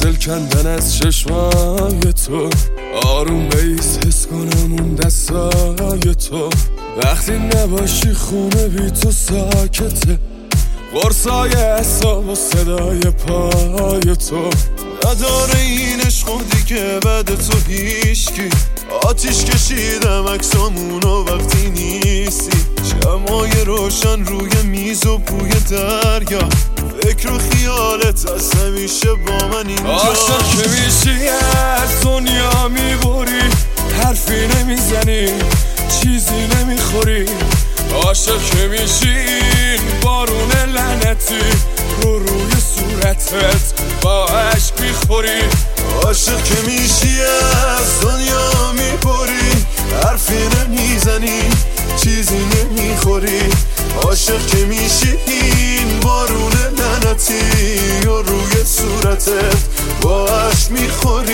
دل کندن از چشمای تو، آروم بیس حس کنم اون دستای تو. وقتی نباشی خونه بی تو ساکته، قرصای اعصاب و صدای پای تو. نداره این عشق و دیگه بعد تو هیشکی، آتیش کشیدم عکسامونو وقتی نیستی. شمای روشن روی میز و بوی دریا، فکر و خیالت از همیشه با من اینجا. عاشق که میشی از دنیا میبری، حرفی نمیزنی چیزی نمیخوری. عاشق که میشی این بارون لعنتی رو روی صورتت با عشق میخوری. عاشق که میشی از دنیا میبری، حرفی نمیزنی چیزی نمیخوری. عاشق که میشی این بارون لعنتی رو روی صورتت با عشق میخوری.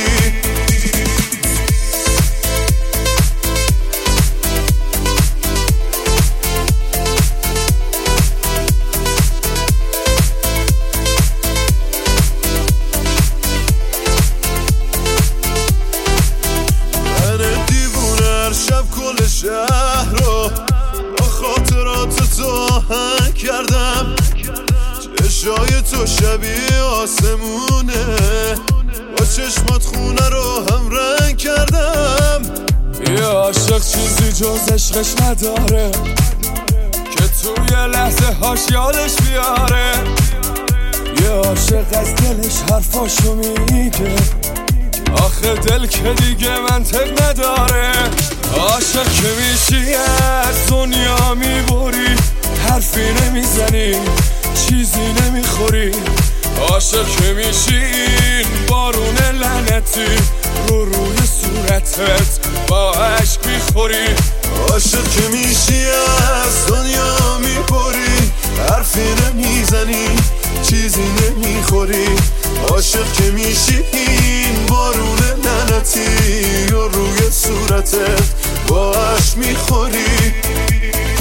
شهر رو با خاطرات تو آهنگ کردم، چشای تو شبیه آسمونه، با چشمات خونه رو هم رنگ کردم. یه عاشق چیزی جز عشقش نداره که توی لحظه هاش یادش بیاره. یه عاشق از دلش حرفاشو میگه، آخه دل که دیگه منطق نداره. عاشق که میشی از دنیا میبری، حرفی نمیزنی چیزی نمیخوری. عاشق که میشی این بارون لعنتی رو روی صورتت با عشق میخوری. عاشق که میشی از دنیا میبری، حرفی نمیزنی چیزی نمیخوری. عاشق که میشی این بارون لعنتی رو روی صورتت با عشق میخوری.